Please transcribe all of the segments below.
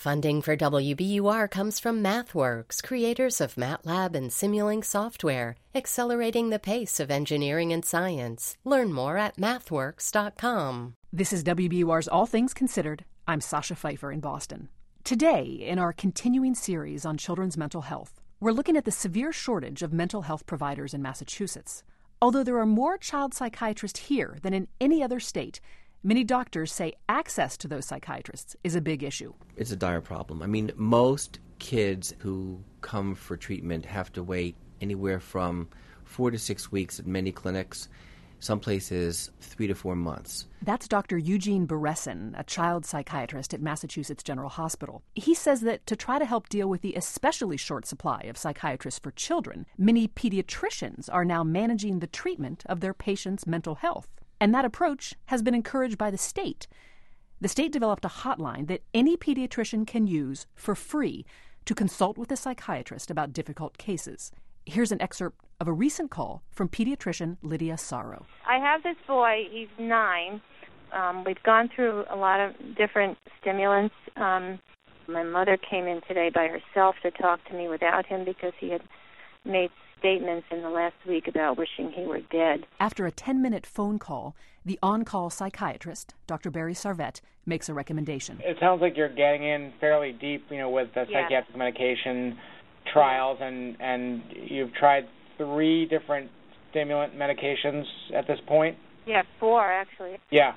Funding for WBUR comes from MathWorks, creators of MATLAB and Simulink software, accelerating the pace of engineering and science. Learn more at mathworks.com. This is WBUR's All Things Considered. I'm Sasha Pfeiffer in Boston. Today, in our continuing series on children's mental health, we're looking at the severe shortage of mental health providers in Massachusetts. Although there are more child psychiatrists here than in any other state, many doctors say access to those psychiatrists is a big issue. It's a dire problem. I mean, most kids who come for treatment have to wait anywhere from 4 to 6 weeks at many clinics, some places 3 to 4 months. That's Dr. Eugene Beresin, a child psychiatrist at Massachusetts General Hospital. He says that to try to help deal with the especially short supply of psychiatrists for children, many pediatricians are now managing the treatment of their patients' mental health. And that approach has been encouraged by the state. The state developed a hotline that any pediatrician can use for free to consult with a psychiatrist about difficult cases. Here's an excerpt of a recent call from pediatrician Lydia Sorrow. I have this boy, he's 9. We've gone through a lot of different stimulants. My mother came in today by herself to talk to me without him because he had made statements in the last week about wishing he were dead. After a 10-minute phone call, the on-call psychiatrist, Dr. Barry Sarvet, makes a recommendation. It sounds like you're getting in fairly deep, with the psychiatric medication trials, and you've tried 3 different stimulant medications at this point? Yeah, 4 actually. Yeah.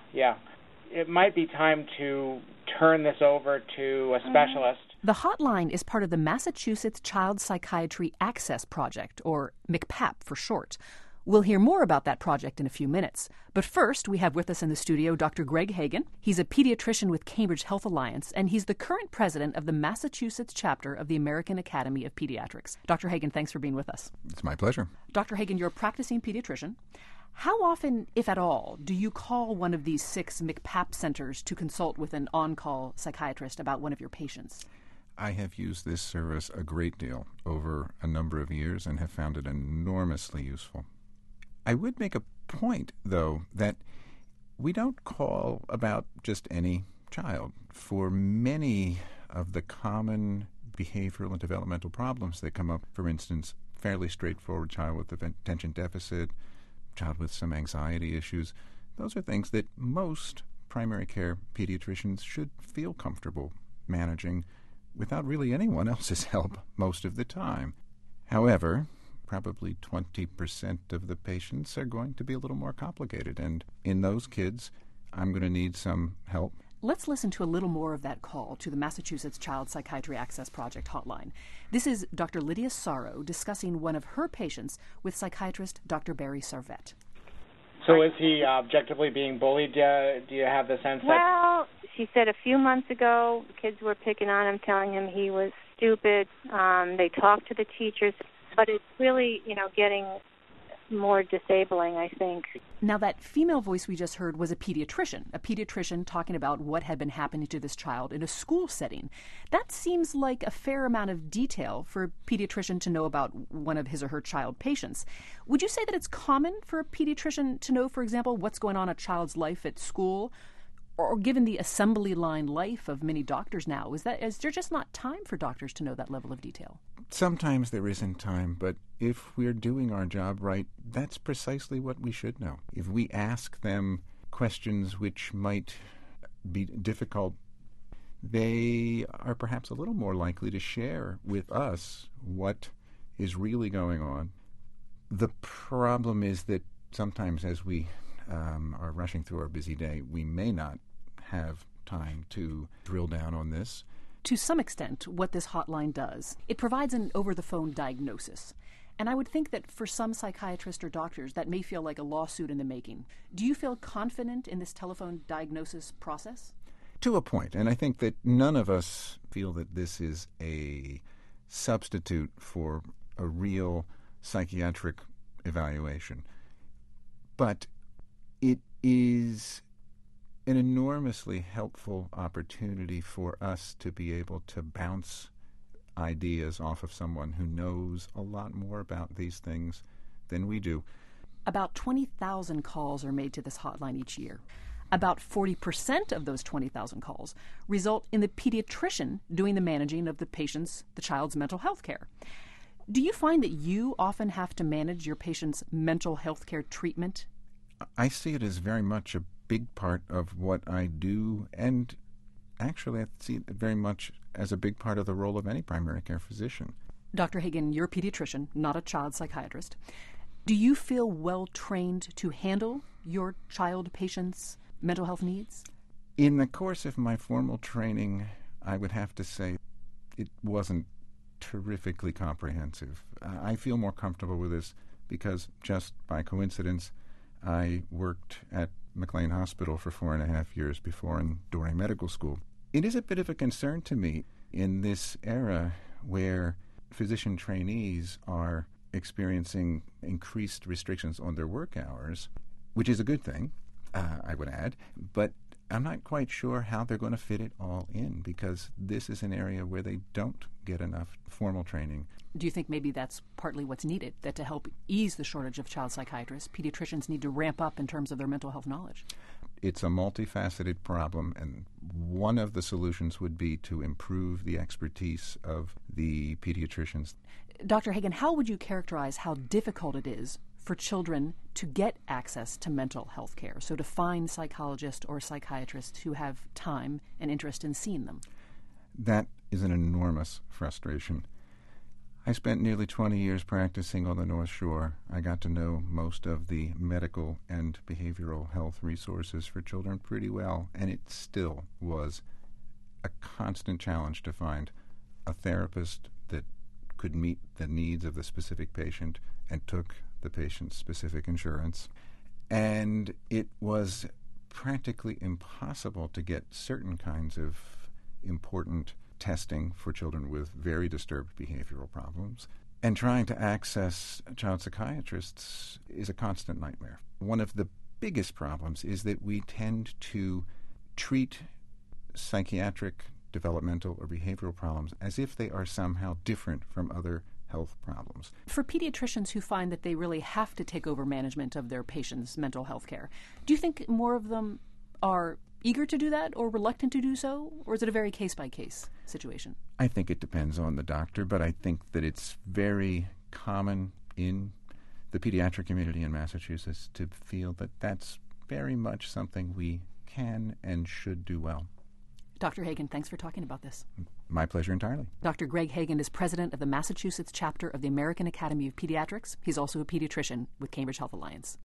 It might be time to turn this over to a specialist. The hotline is part of the Massachusetts Child Psychiatry Access Project, or MCPAP for short. We'll hear more about that project in a few minutes. But first, we have with us in the studio Dr. Greg Hagan. He's a pediatrician with Cambridge Health Alliance, and he's the current president of the Massachusetts chapter of the American Academy of Pediatrics. Dr. Hagan, thanks for being with us. It's my pleasure. Dr. Hagan, you're a practicing pediatrician. How often, if at all, do you call one of these 6 MCPAP centers to consult with an on-call psychiatrist about one of your patients? I have used this service a great deal over a number of years and have found it enormously useful. I would make a point, though, that we don't call about just any child. For many of the common behavioral and developmental problems that come up, for instance, fairly straightforward child with attention deficit, child with some anxiety issues, those are things that most primary care pediatricians should feel comfortable managing without really anyone else's help most of the time. However, probably 20% of the patients are going to be a little more complicated, and in those kids, I'm going to need some help. Let's listen to a little more of that call to the Massachusetts Child Psychiatry Access Project hotline. This is Dr. Lydia Sorrow discussing one of her patients with psychiatrist Dr. Barry Sarvet. So is he objectively being bullied? Do you have the sense that... Well, she said a few months ago, kids were picking on him, telling him he was stupid. They talked to the teachers, but it's really, getting more disabling, I think. Now, that female voice we just heard was a pediatrician talking about what had been happening to this child in a school setting. That seems like a fair amount of detail for a pediatrician to know about one of his or her child patients. Would you say that it's common for a pediatrician to know, for example, what's going on in a child's life at school? Or given the assembly line life of many doctors now, is there just not time for doctors to know that level of detail? Sometimes there isn't time, but if we're doing our job right, that's precisely what we should know. If we ask them questions which might be difficult, they are perhaps a little more likely to share with us what is really going on. The problem is that sometimes as we are rushing through our busy day, we may not have time to drill down on this. To some extent, what this hotline does, it provides an over-the-phone diagnosis. And I would think that for some psychiatrists or doctors, that may feel like a lawsuit in the making. Do you feel confident in this telephone diagnosis process? To a point, and I think that none of us feel that this is a substitute for a real psychiatric evaluation. But it is an enormously helpful opportunity for us to be able to bounce ideas off of someone who knows a lot more about these things than we do. About 20,000 calls are made to this hotline each year. About 40% of those 20,000 calls result in the pediatrician doing the managing of the child's mental health care. Do you find that you often have to manage your patient's mental health care treatment? I see it as very much a big part of what I do, and actually I see it very much as a big part of the role of any primary care physician. Dr. Hagen, you're a pediatrician, not a child psychiatrist. Do you feel well trained to handle your child patient's mental health needs? In the course of my formal training, I would have to say it wasn't terrifically comprehensive. I feel more comfortable with this because, just by coincidence, I worked at McLean Hospital for 4.5 years before and during medical school. It is a bit of a concern to me in this era where physician trainees are experiencing increased restrictions on their work hours, which is a good thing, I would add, but I'm not quite sure how they're going to fit it all in, because this is an area where they don't get enough formal training. Do you think maybe that's partly what's needed, that to help ease the shortage of child psychiatrists, pediatricians need to ramp up in terms of their mental health knowledge? It's a multifaceted problem, and one of the solutions would be to improve the expertise of the pediatricians. Dr. Hagen, how would you characterize how difficult it is for children to get access to mental health care, so to find psychologists or psychiatrists who have time and interest in seeing them? That is an enormous frustration. I spent nearly 20 years practicing on the North Shore. I got to know most of the medical and behavioral health resources for children pretty well, and it still was a constant challenge to find a therapist that could meet the needs of the specific patient and took the patient's specific insurance. And it was practically impossible to get certain kinds of important testing for children with very disturbed behavioral problems. And trying to access child psychiatrists is a constant nightmare. One of the biggest problems is that we tend to treat psychiatric, developmental, or behavioral problems as if they are somehow different from other health problems. For pediatricians who find that they really have to take over management of their patients' mental health care, do you think more of them are eager to do that or reluctant to do so, or is it a very case-by-case situation? I think it depends on the doctor, but I think that it's very common in the pediatric community in Massachusetts to feel that that's very much something we can and should do well. Dr. Hagen, thanks for talking about this. My pleasure entirely. Dr. Greg Hagen is president of the Massachusetts chapter of the American Academy of Pediatrics. He's also a pediatrician with Cambridge Health Alliance.